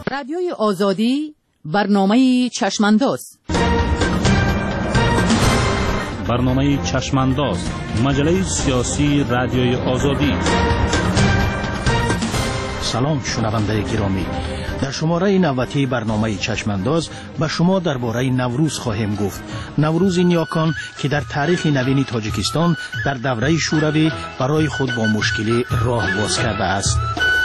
رادیوی آزادی برنامه چشمانداز. برنامه چشمانداز، مجله سیاسی رادیوی آزادی. سلام شنونده گرامی، در شماره 90 برنامه چشمانداز به شما درباره نوروز خواهیم گفت. نوروز نیاکان که در تاریخ نوین تاجیکستان در دوره شوروی برای خود با مشکلی راه باز کرده است.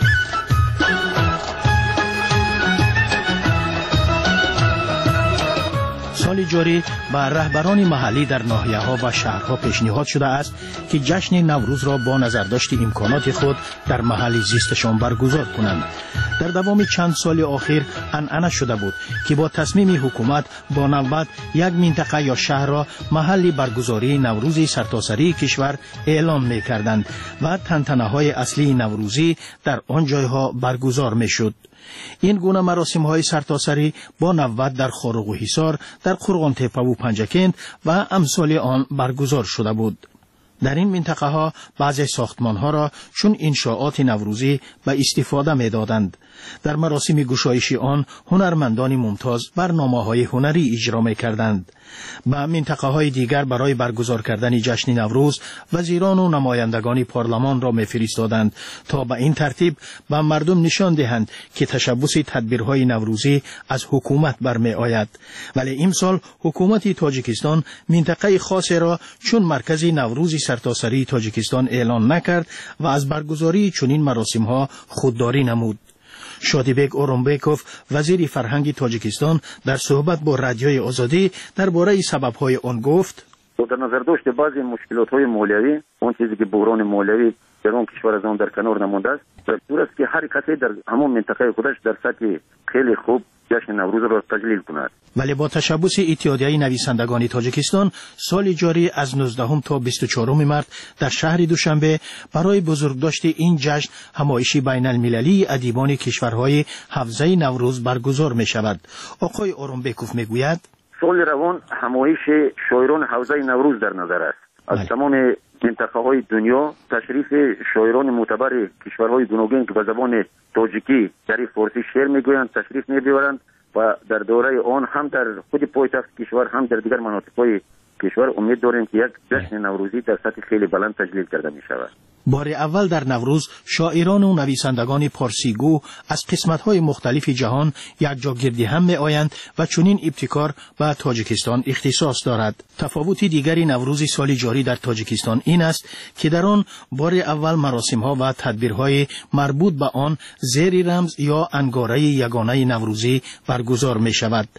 سال جاری به رهبران محلی در ناحیه‌ها و شهرها پیشنهاد شده است که جشن نوروز را با نظرداشت امکانات خود در محل زیستشان برگزار کنند. در دوام چند سال اخیر عنعنه شده بود که با تصمیم حکومت با نوبت یک منطقه یا شهر را محل برگزاری نوروز سرتاسری کشور اعلام می‌کردند و تنتنه‌های اصلی نوروزی در آن جایها برگزار می‌شد. این گونه مراسم‌های سرتاسری با نوبت در خارق و حصار، در قرغان تپه و پنجکند و امثال آن برگزار شده بود. در این منطقه ها بعضی ساختمان ها را چون انشاءات نوروزی به استفاده می دادند. در مراسم گشایشی آن هنرمندان ممتاز برنامه های هنری اجرا می کردند. به منطقه های دیگر برای برگزار کردن جشن نوروز وزیران و نمایندگان پارلمان را می فرستادند تا به این ترتیب به مردم نشان دهند که تشبث تدبیرهای نوروزی از حکومت برمی آید. ولی امسال حکومت تاجیکستان منطقه خاصی را چون مرکز نوروز سرتاسری تاجیکستان اعلان نکرد و از برگزاری چنین مراسم ها خودداری نمود. شادیبک اورونبکوف وزیر فرهنگ تاجیکستان در صحبت با رادیوی آزادی درباره سبب‌های آن گفت: در نظر داشت بعضی مشکلات‌های مالیوی، اون چیزی که بحران مالیوی در اون کشور از آن در کنار نمونده است، ضرور است که هر کسی در همون منطقه خودش در سطح خیلی خوب جشن نوروز را تجلیل کند. ولی با تشبث اتحادیه نویسندگان تاجیکستان سال جاری از 19 تا 24 مارس در شهر دوشنبه برای بزرگداشت این جشن همایشی بین المللی ادیبان کشورهای حوزه نوروز برگزار می شود. آقای اورونبکوف می گوید سال روان همایش شاعران حوزه نوروز در نظر است. از تمام منطقه های دنیا تشریف شاعران معتبر کشورهای گوناگون که به زبان تاجیکی در فارسی شعر میگویند تشریف میبرند و در دوره آن هم در خود پایتخت کشور هم در دیگر مناطق‌های کشور امید داریم که یک جشن نوروزی در سطح خیلی بلند تجلیل کرده می شود. بار اول در نوروز شاعران و نویسندگان پارسیگو از قسمت‌های مختلف جهان یکجا گردی هم می آیند و چنین ابتکار به تاجیکستان اختصاص دارد. تفاوت دیگری نوروز سال جاری در تاجیکستان این است که در آن بار اول مراسم‌ها و تدبیرهای مربوط به آن زیر رمز یا انگاره یگانه نوروزی برگزار می شود.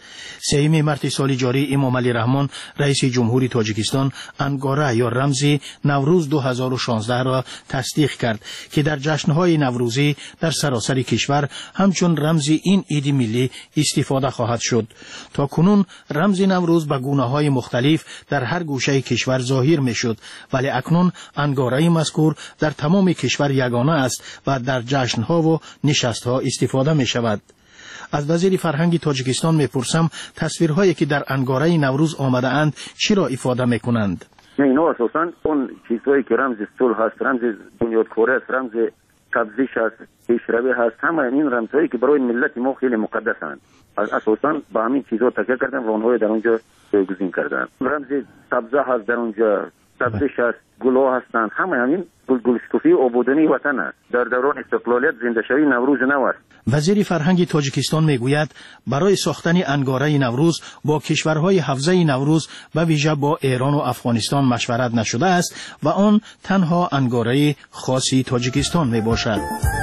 3 مارس سال جاری امام علی رحمان رئیس جمهوری تاجیکستان انگاره یا رمز نوروز 2016 را تصدیق کرد که در جشن‌های نوروزی در سراسر کشور همچون رمز این عید ملی استفاده خواهد شد. تا کنون رمز نوروز به گونه‌های مختلف در هر گوشه کشور ظاهر می‌شد، ولی اکنون انگاره مذکور در تمام کشور یگانه است و در جشن‌ها و نشست‌ها استفاده می‌شود. از وزیر فرهنگ تاجیکستان می‌پرسم تصویرهایی که در انگاره نوروز آمده اند چی را افاده می‌کنند؟ اینا اساساً اون چیزهایی که رمز صلح هست، رمز بنیادکاری است، رمز تبذیش است، پیشروی هست، همه این رمزهایی که برای ملت ما خیلی مقدسند. اساساً با همین چیزها تکیه کردن و اونها در اونجا جایگزین کردن. رمز تبذیح هست در اونجا، تبذیش است، گلها هستند، همه همین گلشکوفی آبادانی وطن است. در دوران استقلالیت زنده شوی نوروز نو است. وزیر فرهنگ تاجیکستان میگوید برای ساختن انگاره نوروز با کشورهای حوزه نوروز و ویژه با ایران و افغانستان مشورت نشده است و آن تنها انگاره خاصی تاجیکستان می باشد.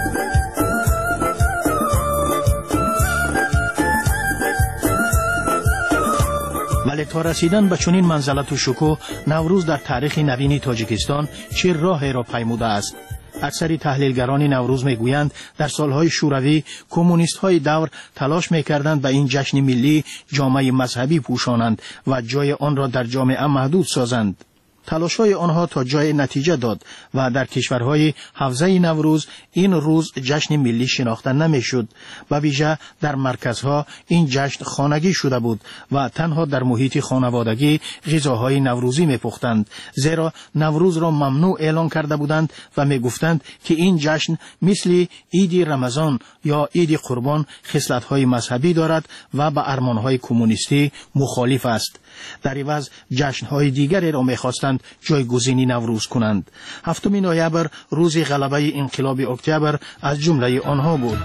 ولی تا رسیدن به چنین منزلت و شکوه نوروز در تاریخ نوین تاجیکستان چه راهی را پیموده است؟ اکثر تحلیلگران نوروز میگویند در سالهای شوروی کمونیست‌های دور تلاش میکردند به این جشن ملی جامه مذهبی پوشانند و جای آن را در جامعه محدود سازند. تلاش‌های آنها تا جای نتیجه داد و در کشورهای حوزه نوروز این روز جشن ملی شناخته نمی‌شد. به ویژه در مرکزها این جشن خانگی شده بود و تنها در محیط خانوادگی غذاهای نوروزی می‌پختند، زیرا نوروز را ممنوع اعلان کرده بودند و می‌گفتند که این جشن مثل عید رمضان یا عید قربان خصلت‌های مذهبی دارد و با ارمان‌های کمونیستی مخالف است. در عوض جشن‌های دیگری را می‌خواستند جایگزینی نوروز کنند. 7 نوامبر روز غلبه انقلاب اکتبر از جمله آنها بود.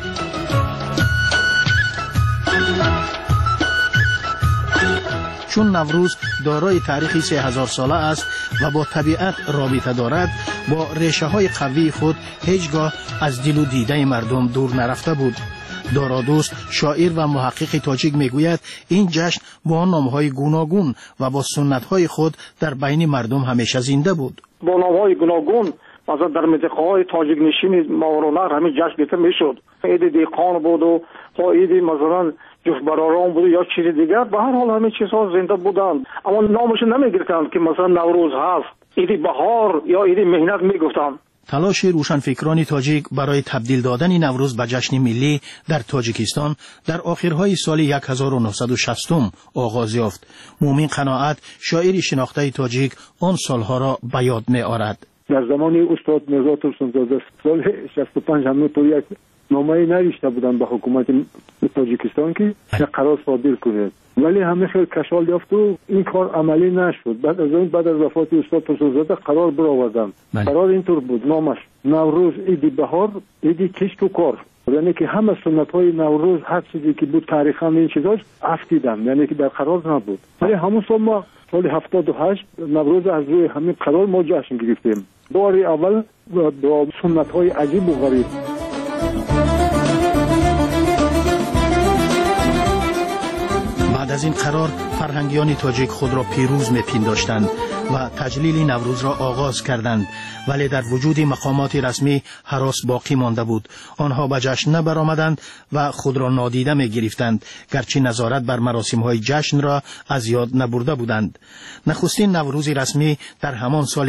چون نوروز دارای تاریخی 3000 ساله است و با طبیعت رابطه دارد، با ریشه‌های قوی خود هیچگاه از دل و دیده مردم دور نرفته بود. دارادوست شاعر و محقق تاجیک میگوید این جشن با نام‌های گوناگون و با سنت‌های خود در بین مردم همیشه زنده بود. با نام‌های گوناگون مثلا در منطقه‌های تاجیک نشین ماورالنهر همین جشن گرفته میشد. عید دیقان بود و عید مثلا جفت براران بود یا چیز دیگر، به هر حال همین چیزها زنده بودند، اما نامش نمیگرفتند که مثلا نوروز هست، عید بهار یا عید مهنت میگفتند. تلاش روشنفکران تاجیک برای تبدیل دادن نوروز به جشن ملی در تاجیکستان در آخرهای سال 1960 آغاز یافت. مومن قناعت شاعر شناخته تاجیک آن سالها را به یاد می‌آورد. در زمان استاد میرزا ترسونزاده سال 65 هم تو یک نامه نوشته بودن به حکومت تاجیکستان که قرار صادر کنه، ولی همه خیلی کشال یافت و این کار عملی نشد. بعد از وفات استاد ترسونزاده قرار برآوردن. قرار اینطور بود، نامش نوروز عید بهار، عید کشت و کار، یعنی که همه سنت های نوروز هر چیزی که بود تاریخ هم این چیزاش افتیدن، یعنی که در قرار نبود. ولی همون سال ما سال 78 نوروز از روی همین قرار ما جشن گرفتیم، بار اول با سنت های عجیب و غریب. بعد از این قرار فرهنگیان تاجیک خود را پیروز می‌پنداشتند و تجلیل نوروز را آغاز کردند، ولی در وجود مقامات رسمی هراس باقی مانده بود. آنها به جشن نبرآمدند و خود را نادیده می‌گرفتند، گرچه نظارت بر مراسم‌های جشن را از یاد نبرده بودند. نخستین نوروز رسمی در همان سال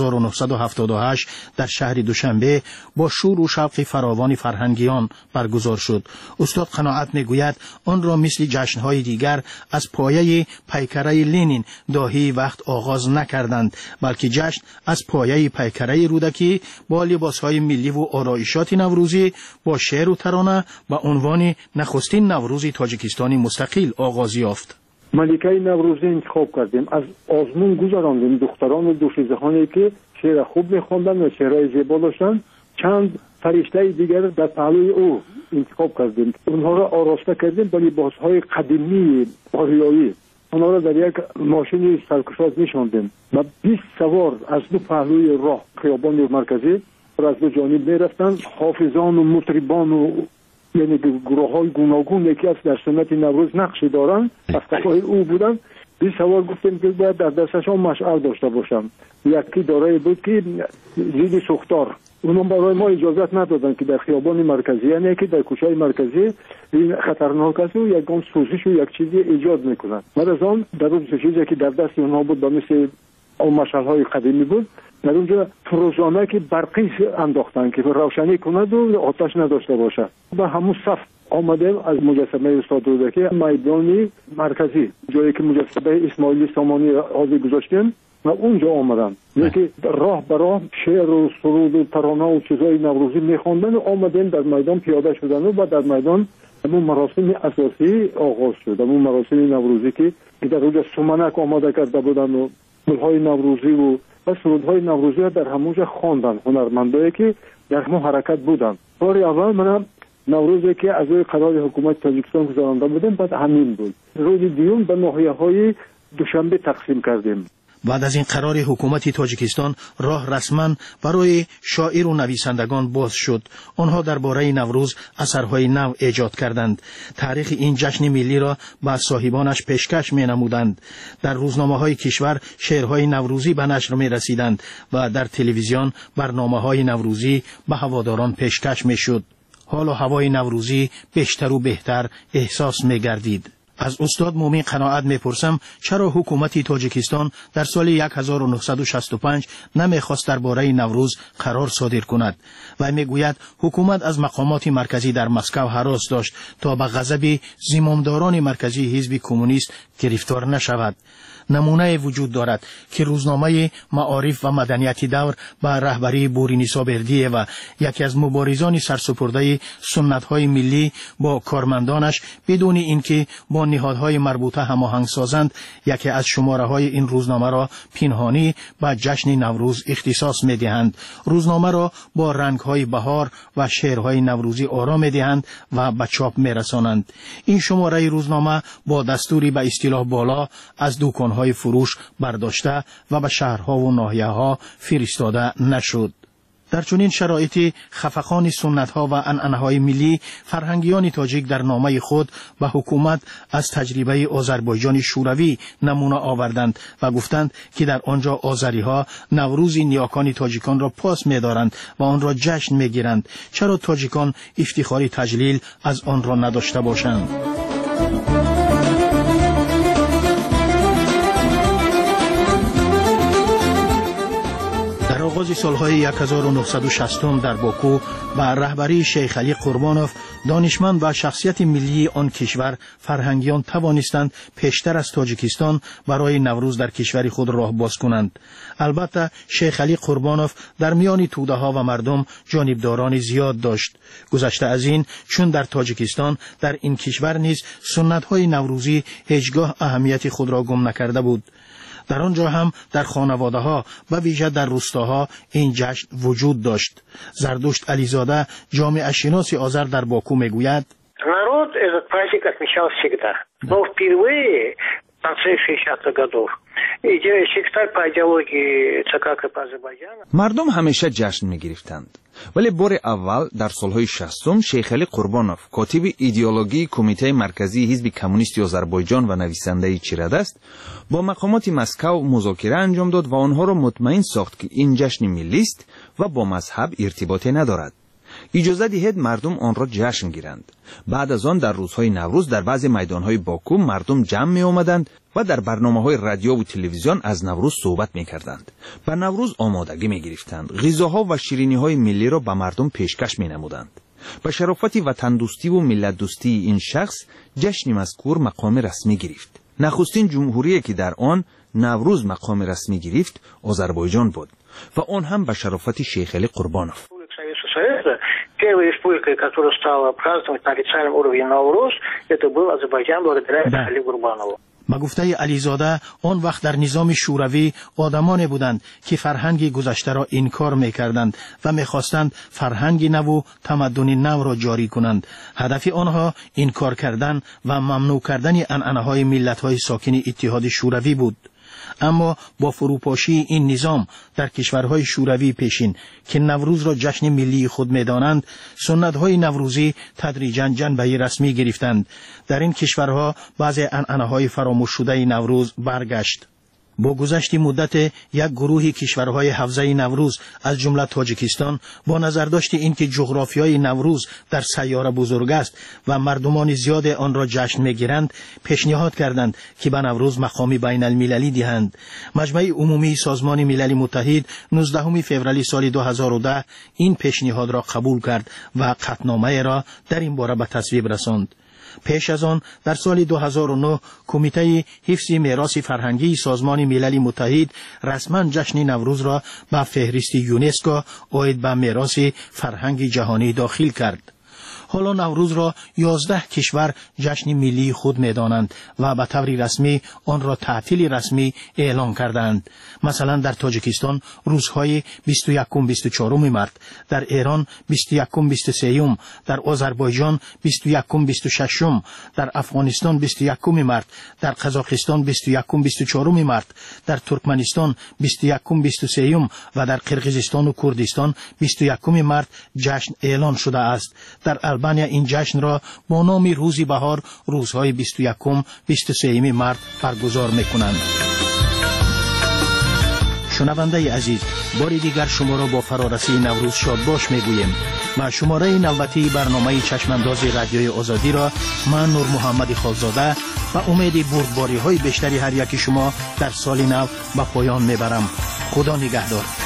1978 در شهر دوشنبه با شور و شوق فراوان فرهنگیان برگزار شد. استاد قناعت می‌گوید آن را مثل جشن‌های دیگر از پایه پیکره لنین داهی وقت آغاز نکردند، بلکه جشن از پایه پیکره رودکی با لباسهای ملی و آرایشات نوروزی با شعر و ترانه با عنوان نخستین نوروز تاجیکستانی مستقل آغاز یافت. ملکه نوروزی انتخاب کردیم، از آزمون گذراندیم دختران و دوشیزهانی که شعر خوب می‌خواندند و شعرهای زیبا داشتند. چند فرشته دیگر در پهلوی او انتخاب کردیم، اونها را آراسته کردیم با لباسهای قدیمی آریایی. اونها را در یک ماشین سرکشاز می‌شاندیم و 20 سوار از دو پهلوی راه خیابان مرکزی از دو جانب می‌رفتند. حافظان و مطربان و یعنی گروه‌های گوناگون که از در سنت نوروز نقشی دارند از طرفای او بودند. 20 سوار گفتیم که باید در دستشان مشعل داشته باشند. یکی دارای بود که زید سوختار، اونها برای ما اجازت ندادن که در خیابان مرکزی، یعنی که در کوچه‌های مرکزی این خطرناک است و یک گام سوزش و یک چیزی ایجاد میکنن. بعد از آن در اون چیزی که در دست اونها بود با مثل اون مشعل‌های قدیمی بود، در اونجا فروزانه که برقی انداختن که روشنی کند و آتش نداشته باشد. و همون صف آمدیم از مجسمه استاد رودکی میدان مرکزی، جایی که مجسمه اسماعیل سامانی حاضر گذاشتیم و اونجا آمدن، یکی راه براه شعر و سرود و ترانه و چیزای نوروزی میخواندن و آمدن در میدان پیاده شدن و در میدان همون مراسم اساسی آغاز شد. همون مراسم نوروزی که در اونجا سمنک آماده کرده بودن و گلهای نوروزی و سرودهای نوروزی در همونجا خواندن هنرمندایی که در همون حرکت بودن. بار اول من نوروزی که از روی قرار حکومت تاجیکستان گذرانده بودیم بعد همین بود. روز دیوم به ناحیه‌های دوشنبه تقسیم کردیم. بعد از این قرار حکومت تاجیکستان راه رسما برای شاعر و نویسندگان باز شد. آنها درباره نوروز اثرهای نو ایجاد کردند. تاریخ این جشن ملی را به صاحبانش پیشکش می‌نمودند. در روزنامه‌های کشور شعرهای نوروزی به نشر می‌رسیدند و در تلویزیون برنامه‌های نوروزی به هواداران پیشکش می‌شد. حال و هوای نوروزی بیشتر و بهتر احساس می‌گردید. از استاد مومین قناعت میپرسم چرا حکومت تاجیکستان در سال 1965 نمیخواست درباره نوروز قرار صادر کند و میگوید حکومت از مقامات مرکزی در مسکو هراس داشت تا به غضب زمامداران مرکزی حزب کمونیست گرفتار نشود. نمونه وجود دارد که روزنامه معارف و مدنیت دور به رهبری بورینیسا بردیه و یکی از مبارزان سرسپرده سنت‌های ملی با کارمندانش بدون اینکه با نهادهای مربوطه هماهنگ سازند یکی از شماره‌های این روزنامه را پنهانی به جشن نوروز اختصاص می‌دهند. روزنامه را با رنگ‌های بهار و شعرهای نوروزی آرا می‌دهند و به چاپ می‌رسانند. این شماره روزنامه با دستوری به اصطلاح بالا از دکان های فروش برداشته و به شهرها و ناحیه‌ها فرستاده نشد. در چنین شرایطی خفقان سنت‌ها و عنعنه‌های ملی فرهنگیان تاجیک در نامه خود به حکومت از تجربه آذربایجان شوروی نمونه آوردند و گفتند که در آنجا آذری‌ها نوروز نیاکان تاجیکان را پاس می‌دارند و آن را جشن می‌گیرند. چرا تاجیکان افتخاری تجلیل از آن را نداشته باشند؟ آغاز سالهای 1960 در باکو با رهبری شیخ علی قربانوف دانشمند و شخصیت ملی آن کشور فرهنگیان توانستند پیشتر از تاجیکستان برای نوروز در کشور خود راه باز کنند. البته شیخ علی قربانوف در میان توده ها و مردم جانبداران زیاد داشت. گذشته از این چون در تاجیکستان در این کشور نیز سنت های نوروزی هیچگاه اهمیت خود را گم نکرده بود. در آنجا هم در خانواده ها و ویژه در روستاها این جشن وجود داشت. زردشت علیزاده جامعه شناس آذر در باکو میگوید народ этот праздник отмечал всегда. Но впервые в конце 60-х годов Чечтар по идеологии ЦК КП Азербайджана مردم همیشه جشن می‌گرفتند. ولی بار اول در سالهای 60 شیخ علی قربانوف کاتب ایدئولوژی کمیته مرکزی حزب کمونیست آذربایجان و نویسنده چیردست با مقامات مسکو مذاکره انجام داد و آنها را مطمئن ساخت که این جشن ملی است و با مذهب ارتباطی ندارد. اجازه دهید مردم آن را جشن گیرند. بعد از آن در روزهای نوروز در بعض میدانهای باکو مردم جمع می آمدند و در برنامه‌های رادیو و تلویزیون از نوروز صحبت می‌کردند. به نوروز آمادگی می‌گرفتند. غذاها و شیرینی‌های ملی را به مردم پیشکش می‌نمودند. به شرافت وطن دوستی و ملت دوستی این شخص جشن مذکور مقام رسمی گرفت. نخستین جمهوریه که در آن نوروز مقام رسمی گرفت آذربایجان بود و آن هم به شرافت شیخ علی قربانوف. Первая республика, которая стала праздновать на официальном уровне Навруз, это был Азербайджан благодаря Али Гурбанову. با گفته علیزاده آن وقت در نظام شوروی آدمانی بودند که فرهنگ گذشته را انکار می‌کردند و می‌خواستند فرهنگ نو و تمدن نو را جاری کنند. هدف آنها انکار کردن و ممنوع کردن عنعنه‌های ملت‌های ساکن اتحاد شوروی بود. اما با فروپاشی این نظام در کشورهای شوروی پیشین که نوروز را جشن ملی خود می‌دانند، سنت‌های نوروزی تدریجاً جنبه رسمی گرفتند. در این کشورها بعضی عنعنه‌های فراموش شده نوروز برگشت. با گذشت مدت یک گروه کشورهای حوزه نوروز از جمله تاجیکستان با نظر داشت اینکه جغرافیای نوروز در سیاره بزرگ است و مردمان زیاد آن را جشن می‌گیرند، پیشنهاد کردند که به نوروز مقامی بین المللی دهند. مجمع عمومی سازمان ملل متحد 19 فوریه سال 2010 این پیشنهاد را قبول کرد و قطعنامه را در این باره به تصویب رساند. پیش از آن در سال 2009 کمیته حفظ میراث فرهنگی سازمان ملل متحد رسما جشن نوروز را به فهرست یونسکو عاید به میراث فرهنگ جهانی داخل کرد. حالا نوروز را 11 کشور جشن ملی خود می‌دانند و به طور رسمی آن را تعطیل رسمی اعلام کردند. مثلا در تاجیکستان روزهای 21-24 مارت، در ایران 21-23، در آذربایجان 21-26، در افغانستان 21 مارت، در قزاقستان 21-24 مارت، در ترکمنستان 21-23 و در قرقیزستان و کردستان 21 مارت جشن اعلان شده است. در البانیا این جشن را با نام روز بهار روزهای 21-23 مارت برگزار می‌کنند. شنونده عزیز، باری دیگر شما را با فرارسی نوروز شاد باش میگوییم و شماره نوبتی برنامه چشمانداز رادیوی آزادی را من نور محمد خالزاده و امید بردباری های بیشتری هر یکی شما در سال نو به پایان میبرم. خدا نگهدار.